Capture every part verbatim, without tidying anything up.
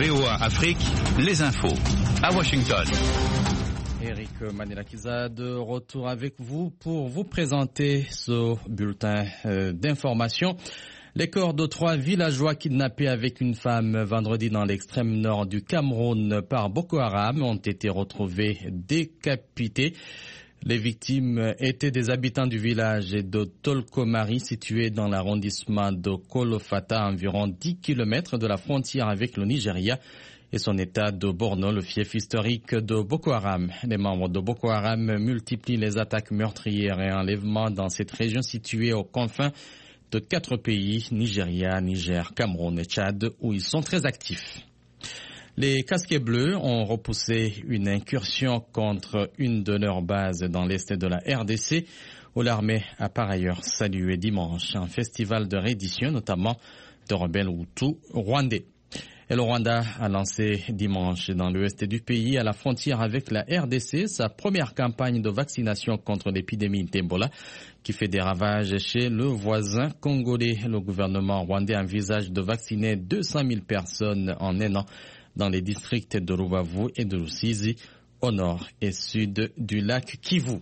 V O A Afrique, les infos à Washington. Eric Manelakiza de retour avec vous pour vous présenter ce bulletin euh, d'information. Les corps de trois villageois kidnappés avec une femme vendredi dans l'extrême nord du Cameroun par Boko Haram ont été retrouvés décapités. Les victimes étaient des habitants du village de Tolkomari, situé dans l'arrondissement de Kolofata, à environ dix kilomètres de la frontière avec le Nigeria et son état de Borno, le fief historique de Boko Haram. Les membres de Boko Haram multiplient les attaques meurtrières et enlèvements dans cette région située aux confins de quatre pays, Nigeria, Niger, Cameroun et Tchad, où ils sont très actifs. Les casquets bleus ont repoussé une incursion contre une de leurs bases dans l'est de la R D C, où l'armée a par ailleurs salué dimanche un festival de reddition, notamment de rebelles Hutus rwandais. Et le Rwanda a lancé dimanche dans l'ouest du pays, à la frontière avec la R D C, sa première campagne de vaccination contre l'épidémie d'Ebola qui fait des ravages chez le voisin congolais. Le gouvernement rwandais envisage de vacciner deux cent mille personnes en un an dans les districts de Rubavu et de Rusizi, au nord et sud du lac Kivu.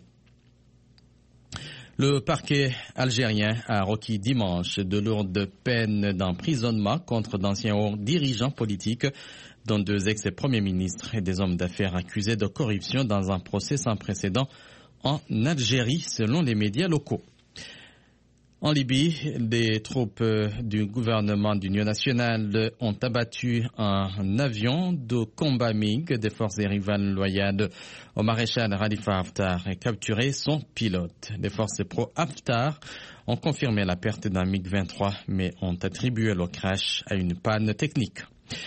Le parquet algérien a requis dimanche de lourdes peines d'emprisonnement contre d'anciens hauts dirigeants politiques, dont deux ex-premiers ministres et des hommes d'affaires accusés de corruption dans un procès sans précédent en Algérie, selon les médias locaux. En Libye, des troupes du gouvernement d'Union nationale ont abattu un avion de combat MiG des forces rivales loyales au maréchal Khalifa Haftar et capturé son pilote. Les forces pro-Haftar ont confirmé la perte d'un MiG vingt-trois, mais ont attribué le crash à une panne technique.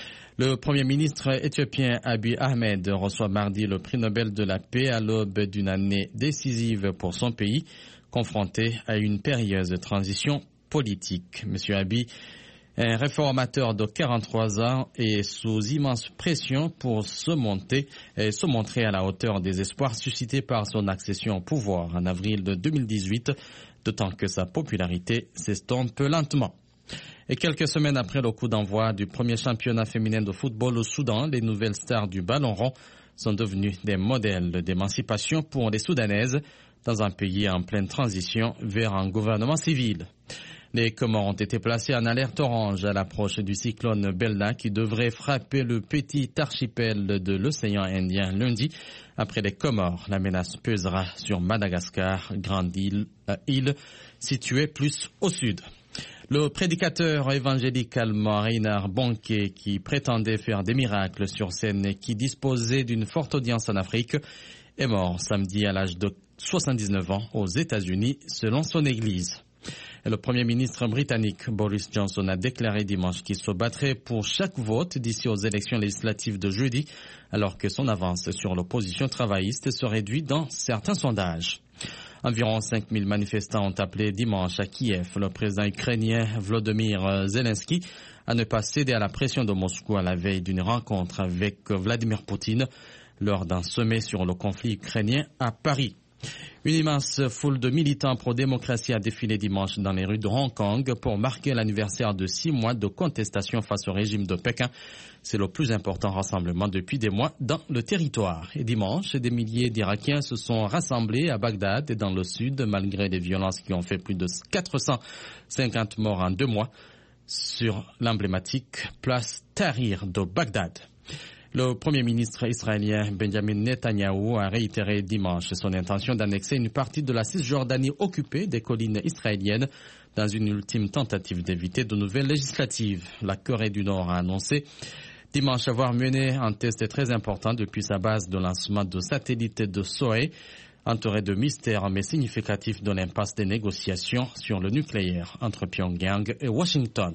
Le Premier ministre éthiopien Abiy Ahmed reçoit mardi le prix Nobel de la paix à l'aube d'une année décisive pour son pays, confronté à une périlleuse transition politique. Monsieur Abiy, un réformateur de quarante-trois ans, est sous immense pression pour se monter et se montrer à la hauteur des espoirs suscités par son accession au pouvoir en avril de deux mille dix-huit, d'autant que sa popularité s'estompe lentement. Et quelques semaines après le coup d'envoi du premier championnat féminin de football au Soudan, les nouvelles stars du ballon rond sont devenues des modèles d'émancipation pour les Soudanaises, dans un pays en pleine transition vers un gouvernement civil. Les Comores ont été placés en alerte orange à l'approche du cyclone Belna qui devrait frapper le petit archipel de l'océan Indien lundi. Après les Comores, la menace pesera sur Madagascar, grande île, euh, île située plus au sud. Le prédicateur évangélique allemand Reinhard Bonnke, qui prétendait faire des miracles sur scène et qui disposait d'une forte audience en Afrique, est mort samedi à l'âge de soixante-dix-neuf ans aux États-Unis, selon son église. Et le Premier ministre britannique Boris Johnson a déclaré dimanche qu'il se battrait pour chaque vote d'ici aux élections législatives de jeudi, alors que son avance sur l'opposition travailliste se réduit dans certains sondages. Environ cinq mille manifestants ont appelé dimanche à Kiev le président ukrainien Volodymyr Zelensky à ne pas céder à la pression de Moscou à la veille d'une rencontre avec Vladimir Poutine lors d'un sommet sur le conflit ukrainien à Paris. Une immense foule de militants pro-démocratie a défilé dimanche dans les rues de Hong Kong pour marquer l'anniversaire de six mois de contestation face au régime de Pékin. C'est le plus important rassemblement depuis des mois dans le territoire. Et dimanche, des milliers d'Irakiens se sont rassemblés à Bagdad et dans le sud, malgré les violences qui ont fait plus de quatre cent cinquante morts en deux mois sur l'emblématique place Tahrir de Bagdad. Le Premier ministre israélien Benjamin Netanyahou a réitéré dimanche son intention d'annexer une partie de la Cisjordanie occupée des collines israéliennes dans une ultime tentative d'éviter de nouvelles législatives. La Corée du Nord a annoncé dimanche avoir mené un test très important depuis sa base de lancement de satellites de Sohae, entouré de mystères mais significatif de l'impasse des négociations sur le nucléaire entre Pyongyang et Washington.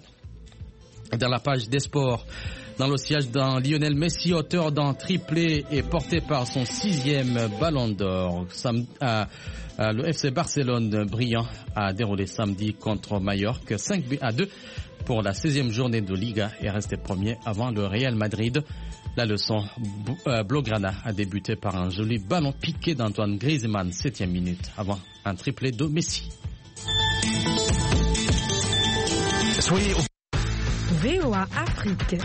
Dans la page des sports, dans le siège d'un Lionel Messi, auteur d'un triplé et porté par son sixième ballon d'or. Sam, euh, euh, le F C Barcelone brillant a déroulé samedi contre Mallorca cinq buts à deux pour la seizième journée de Liga et resté premier avant le Real Madrid. La leçon euh, Blaugrana a débuté par un joli ballon piqué d'Antoine Griezmann, septième minute, avant un triplé de Messi. Soyez au V O A Afrique,